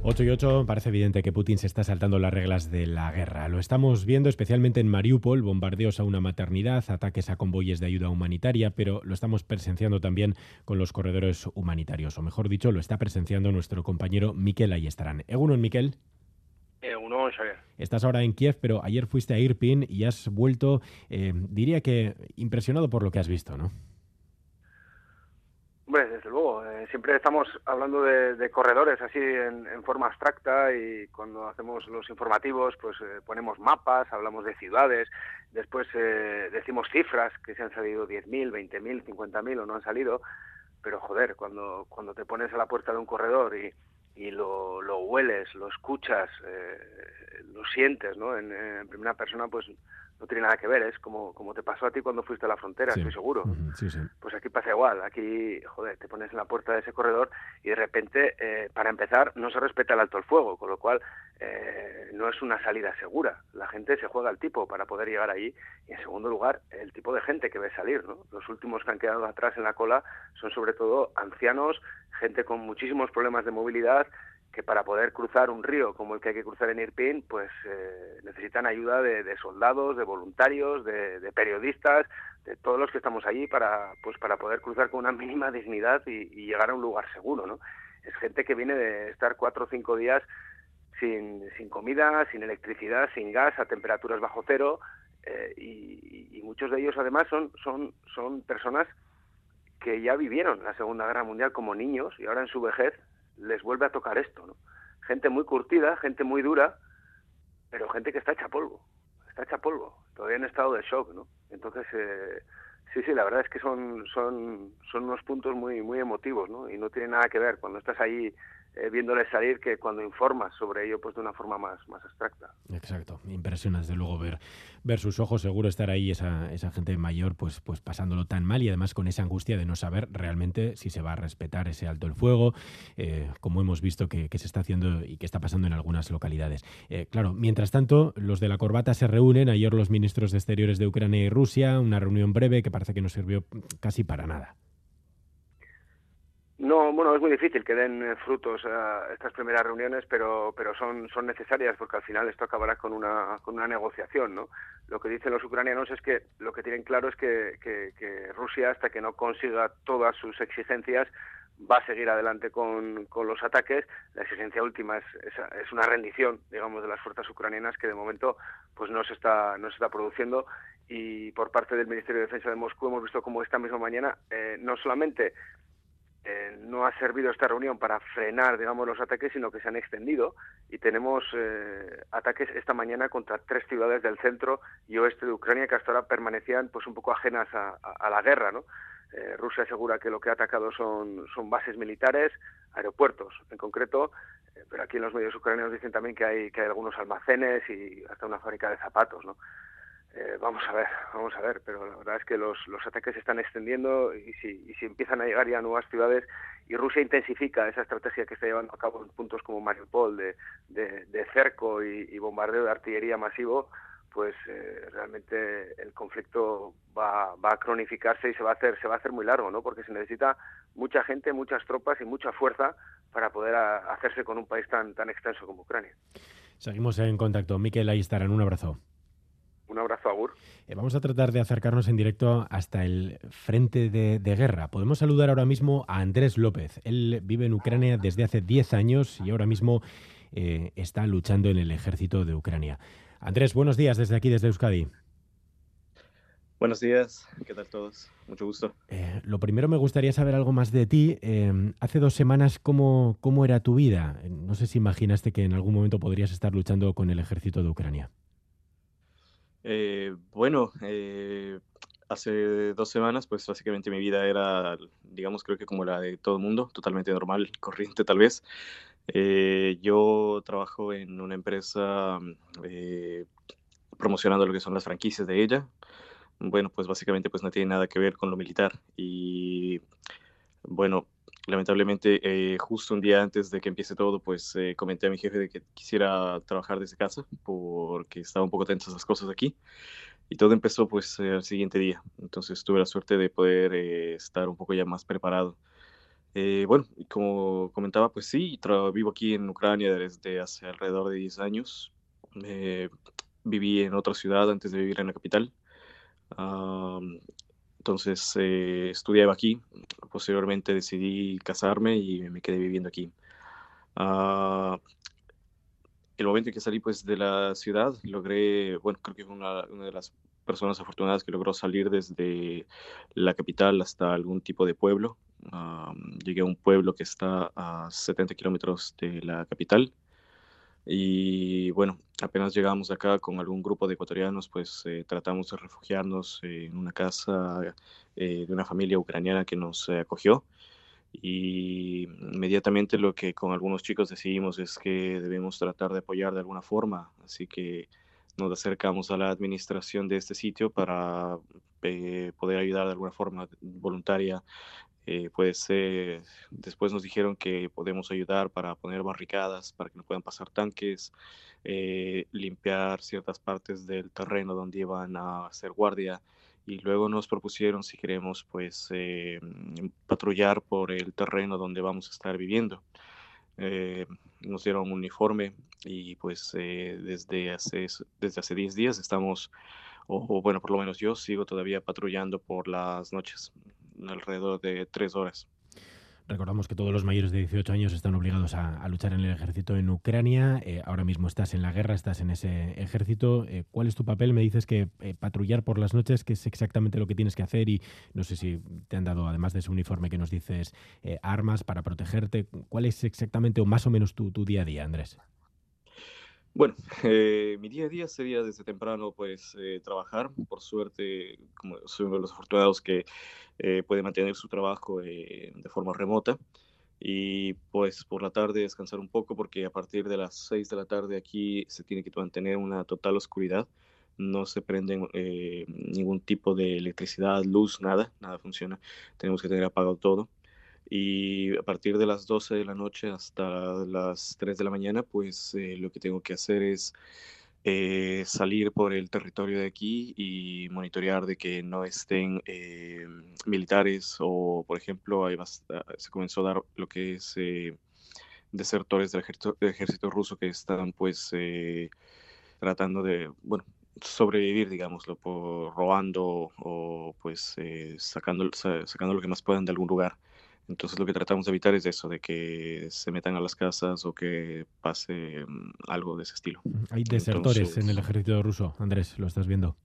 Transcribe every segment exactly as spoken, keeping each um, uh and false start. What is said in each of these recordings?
ocho y ocho, parece evidente que Putin se está saltando las reglas de la guerra. Lo estamos viendo especialmente en Mariupol, bombardeos a una maternidad, ataques a convoyes de ayuda humanitaria, pero lo estamos presenciando también con los corredores humanitarios, o mejor dicho, lo está presenciando nuestro compañero Mikel Ayestarán. Egunon, Mikel. Eh, uno, Xavier. Estás ahora en Kiev, pero ayer fuiste a Irpin y has vuelto, eh, diría que impresionado por lo que has visto, ¿no? Hombre, desde luego, eh, siempre estamos hablando de, de corredores así en, en forma abstracta, y cuando hacemos los informativos pues eh, ponemos mapas, hablamos de ciudades, después eh, decimos cifras, que se han salido diez mil, veinte mil, cincuenta mil o no han salido, pero joder, cuando, cuando te pones a la puerta de un corredor y, y lo, lo hueles, lo escuchas, eh, lo sientes, ¿no? En, en primera persona, pues no tiene nada que ver, es como, como te pasó a ti cuando fuiste a la frontera, Sí. estoy seguro. Uh-huh. Sí, sí. Pues aquí pasa igual, aquí, joder, te pones en la puerta de ese corredor y de repente, eh, para empezar, no se respeta el alto el fuego, con lo cual eh, no es una salida segura. La gente se juega al tipo para poder llegar allí, y en segundo lugar, el tipo de gente que ve salir, ¿no? Los últimos que han quedado atrás en la cola son sobre todo ancianos, gente con muchísimos problemas de movilidad, que para poder cruzar un río como el que hay que cruzar en Irpin, pues eh, necesitan ayuda de, de soldados, de voluntarios, de, de periodistas, de todos los que estamos allí para, pues para poder cruzar con una mínima dignidad y, y llegar a un lugar seguro, ¿no? Es gente que viene de estar cuatro o cinco días sin, sin comida, sin electricidad, sin gas, a temperaturas bajo cero, eh, y, y muchos de ellos además son, son, son personas que ya vivieron la Segunda Guerra Mundial como niños y ahora en su vejez les vuelve a tocar esto, ¿no? Gente muy curtida, gente muy dura, pero gente que está hecha polvo, está hecha polvo, todavía en estado de shock, ¿no? Entonces, eh, sí, sí, la verdad es que son, son, son unos puntos muy, muy emotivos, ¿no? Y no tiene nada que ver cuando estás ahí eh, viéndoles salir que cuando informas sobre ello pues de una forma más, más abstracta. Exacto, impresiona desde luego ver, ver sus ojos, seguro estar ahí esa, esa gente mayor pues, pues pasándolo tan mal, y además con esa angustia de no saber realmente si se va a respetar ese alto el fuego, eh, como hemos visto que, que se está haciendo y que está pasando en algunas localidades. Eh, claro, mientras tanto, los de la corbata se reúnen, ayer los ministros de Exteriores de Ucrania y Rusia, una reunión breve que parece que no sirvió casi para nada. No, bueno, es muy difícil que den frutos a estas primeras reuniones, pero pero son son necesarias, porque al final esto acabará con una con una negociación, ¿no? Lo que dicen los ucranianos es que lo que tienen claro es que, que, que Rusia, hasta que no consiga todas sus exigencias, va a seguir adelante con, con los ataques. La exigencia última es, es, es una rendición, digamos, de las fuerzas ucranianas, que de momento pues no se está no se está produciendo, y por parte del Ministerio de Defensa de Moscú hemos visto cómo esta misma mañana eh, no solamente Eh, no ha servido esta reunión para frenar, digamos, los ataques, sino que se han extendido, y tenemos eh, ataques esta mañana contra tres ciudades del centro y oeste de Ucrania que hasta ahora permanecían pues un poco ajenas a, a, a la guerra, ¿no? Eh, Rusia asegura que lo que ha atacado son, son bases militares, aeropuertos en concreto, eh, pero aquí en los medios ucranianos dicen también que hay, que hay algunos almacenes y hasta una fábrica de zapatos, ¿no? Eh, vamos a ver, vamos a ver, pero la verdad es que los, los ataques se están extendiendo, y si, y si empiezan a llegar ya a nuevas ciudades y Rusia intensifica esa estrategia que está llevando a cabo en puntos como Mariupol de, de, de cerco y, y bombardeo de artillería masivo, pues eh, realmente el conflicto va, va a cronificarse y se va a hacer se va a hacer muy largo, ¿no? Porque se necesita mucha gente, muchas tropas y mucha fuerza para poder a, hacerse con un país tan tan extenso como Ucrania. Seguimos en contacto. Mikel Ayestarán, un abrazo. Un abrazo, Agur. Eh, vamos a tratar de acercarnos en directo hasta el frente de, de guerra. Podemos saludar ahora mismo a Andrés López. Él vive en Ucrania desde hace diez años y ahora mismo eh, está luchando en el ejército de Ucrania. Andrés, buenos días desde aquí, desde Euskadi. Buenos días, ¿qué tal todos? Mucho gusto. Eh, lo primero, me gustaría saber algo más de ti. Eh, hace dos semanas, ¿cómo, ¿cómo era tu vida? No sé si imaginaste que en algún momento podrías estar luchando con el ejército de Ucrania. Eh, bueno, eh, hace dos semanas, pues básicamente mi vida era, digamos, creo que como la de todo el mundo, totalmente normal, corriente tal vez. Eh, yo trabajo en una empresa eh, promocionando lo que son las franquicias de ella. Bueno, pues básicamente pues no tiene nada que ver con lo militar. Y bueno, lamentablemente eh, justo un día antes de que empiece todo, pues eh, comenté a mi jefe de que quisiera trabajar desde casa porque estaba un poco tensas las cosas aquí. Y todo empezó pues eh, al siguiente día. Entonces tuve la suerte de poder eh, estar un poco ya más preparado. Eh, bueno, y como comentaba, pues sí, tra- vivo aquí en Ucrania desde hace alrededor de diez años. Eh, Viví en otra ciudad antes de vivir en la capital. Am, entonces eh, estudiaba aquí. Posteriormente decidí casarme y me quedé viviendo aquí. Ah, el momento en que salí pues de la ciudad, logré, bueno, creo que fue una, una de las personas afortunadas que logró salir desde la capital hasta algún tipo de pueblo. Am, llegué a un pueblo que está a setenta kilómetros de la capital y bueno, apenas llegamos acá con algún grupo de ecuatorianos, pues eh, tratamos de refugiarnos eh, en una casa eh, de una familia ucraniana que nos eh, acogió. Y inmediatamente lo que con algunos chicos decidimos es que debemos tratar de apoyar de alguna forma. Así que nos acercamos a la administración de este sitio para eh, poder ayudar de alguna forma voluntaria. Eh, puede ser, después nos dijeron que podemos ayudar para poner barricadas, para que no puedan pasar tanques, eh, limpiar ciertas partes del terreno donde iban a hacer guardia. Y luego nos propusieron si queremos pues eh, patrullar por el terreno donde vamos a estar viviendo. Eh, Nos dieron un uniforme y pues eh, desde hace desde hace diez días estamos, o, o bueno, por lo menos yo sigo todavía patrullando por las noches, alrededor de tres horas. Recordamos que todos los mayores de dieciocho años están obligados a, a luchar en el ejército en Ucrania. Eh, ahora mismo estás en la guerra, estás en ese ejército. Eh, ¿Cuál es tu papel? Me dices que eh, patrullar por las noches, que es exactamente lo que tienes que hacer, y no sé si te han dado, además de ese uniforme que nos dices, eh, armas para protegerte. ¿Cuál es exactamente o más o menos tu, tu día a día, Andrés? Bueno, eh, mi día a día sería desde temprano, pues, eh, trabajar. Por suerte, como soy uno de los afortunados que eh, puede mantener su trabajo eh, de forma remota. Y pues por la tarde descansar un poco porque a partir de las seis de la tarde aquí se tiene que mantener una total oscuridad. No se prende eh, ningún tipo de electricidad, luz, nada, nada funciona. Tenemos que tener apagado todo. Y a partir de las doce de la noche hasta las tres de la mañana, pues eh, lo que tengo que hacer es eh, salir por el territorio de aquí y monitorear de que no estén eh, militares o, por ejemplo, hay bast- se comenzó a dar lo que es eh, desertores del ejército, del ejército ruso que están pues eh, tratando de, bueno, sobrevivir, digámoslo, por robando o pues eh, sacando, sa- sacando lo que más puedan de algún lugar. Entonces lo que tratamos de evitar es eso, de que se metan a las casas o que pase mm, algo de ese estilo. Hay desertores en el Entonces, ejército ruso, Andrés, lo estás viendo.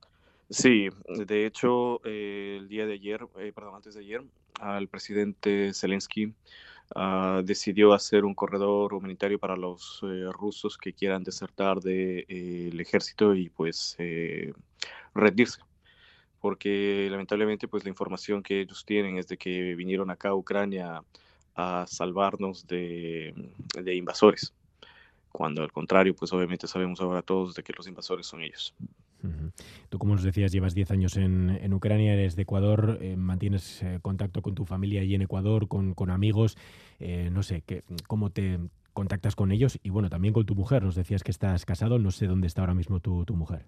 sí, de hecho, eh, el día de ayer, eh, perdón, antes de ayer, al presidente Zelensky ah, decidió hacer un corredor humanitario para los eh, rusos que quieran desertar del de, eh, ejército y pues eh, rendirse. Porque lamentablemente pues la información que ellos tienen es de que vinieron acá a Ucrania a salvarnos de, de invasores, cuando al contrario pues obviamente sabemos ahora todos de que los invasores son ellos. Ujú. Tú, como nos decías, llevas diez años en, en Ucrania, eres de Ecuador, eh, mantienes eh, contacto con tu familia allí en Ecuador, con, con amigos, eh, no sé, ¿qué, cómo te contactas con ellos? Y bueno, también con tu mujer, nos decías que estás casado, no sé dónde está ahora mismo tu, tu mujer.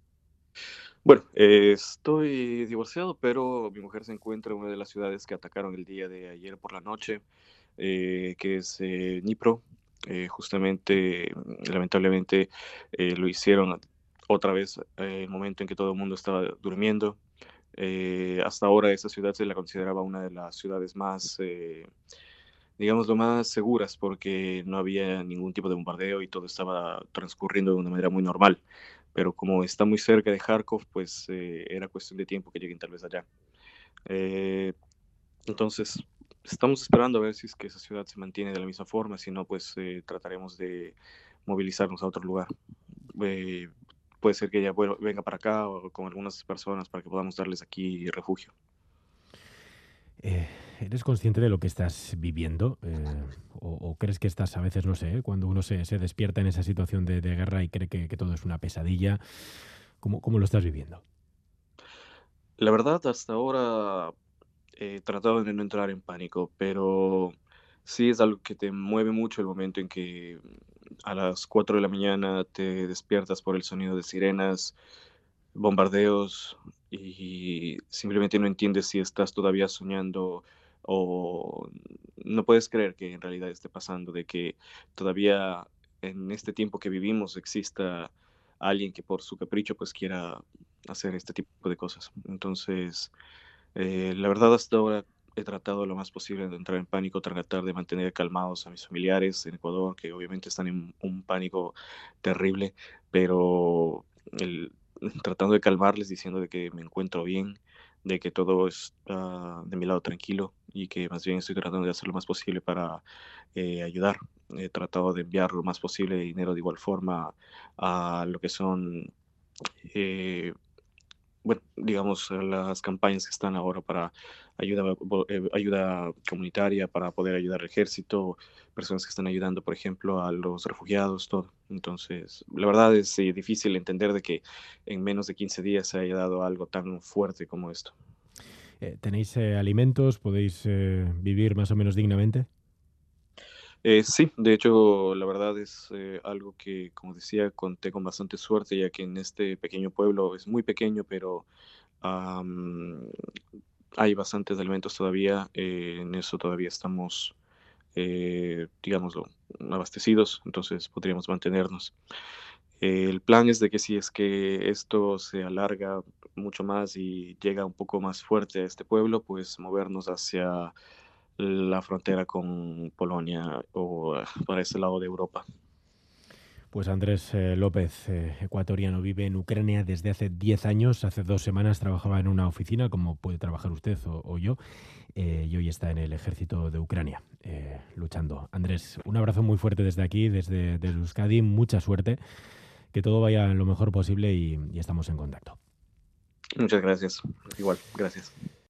Bueno, eh, estoy divorciado, pero mi mujer se encuentra en una de las ciudades que atacaron el día de ayer por la noche, eh, que es eh, Dnipro. Eh, justamente, lamentablemente, eh, lo hicieron otra vez eh, en el momento en que todo el mundo estaba durmiendo. Eh, hasta ahora esa ciudad se la consideraba una de las ciudades más, eh, digamos, lo más seguras porque no había ningún tipo de bombardeo y todo estaba transcurriendo de una manera muy normal. Pero como está muy cerca de Kharkov, pues eh, era cuestión de tiempo que lleguen tal vez allá. Eh, entonces, estamos esperando a ver si es que esa ciudad se mantiene de la misma forma, si no, pues eh, trataremos de movilizarnos a otro lugar. Eh, Puede ser que ella bueno, venga para acá o con algunas personas para que podamos darles aquí refugio. Eh, ¿Eres consciente de lo que estás viviendo? Eh, o, o crees que estás, a veces, no sé, ¿eh? Cuando uno se, se despierta en esa situación de, de guerra y cree que, que todo es una pesadilla, ¿cómo, cómo lo estás viviendo? La verdad, hasta ahora he tratado de no entrar en pánico, pero sí es algo que te mueve mucho el momento en que a las cuatro de la mañana te despiertas por el sonido de sirenas, bombardeos y simplemente no entiendes si estás todavía soñando o no puedes creer que en realidad esté pasando, de que todavía en este tiempo que vivimos exista alguien que por su capricho pues quiera hacer este tipo de cosas. Entonces, eh, la verdad hasta ahora he tratado lo más posible de entrar en pánico, tratar de mantener calmados a mis familiares en Ecuador, que obviamente están en un pánico terrible, pero el, tratando de calmarles, diciendo de que me encuentro bien, de que todo está de mi lado tranquilo y que más bien estoy tratando de hacer lo más posible para eh, ayudar. He tratado de enviar lo más posible de dinero de igual forma a lo que son eh, bueno, digamos, eh, las campañas que están ahora para ayuda, eh, ayuda comunitaria, para poder ayudar al ejército, personas que están ayudando, por ejemplo, a los refugiados, todo. Entonces, la verdad es eh, difícil entender de que en menos de quince días se haya dado algo tan fuerte como esto. Eh, ¿Tenéis eh, alimentos? ¿Podéis eh, vivir más o menos dignamente? Eh, sí, de hecho, la verdad es eh, algo que, como decía, conté con bastante suerte, ya que en este pequeño pueblo es muy pequeño, pero am, hay bastantes alimentos todavía. Eh, en eso todavía estamos, eh, digámoslo, abastecidos, entonces podríamos mantenernos. Eh, el plan es de que si es que esto se alarga mucho más y llega un poco más fuerte a este pueblo, pues movernos hacia la frontera con Polonia o eh, para ese lado de Europa. Pues Andrés eh, López, eh, ecuatoriano, vive en Ucrania desde hace diez años. Hace dos semanas trabajaba en una oficina, como puede trabajar usted o, o yo, eh, y hoy está en el ejército de Ucrania, eh, luchando. Andrés, un abrazo muy fuerte desde aquí, desde, desde Euskadi. Mucha suerte, que todo vaya lo mejor posible y, y estamos en contacto. Muchas gracias. Igual, gracias.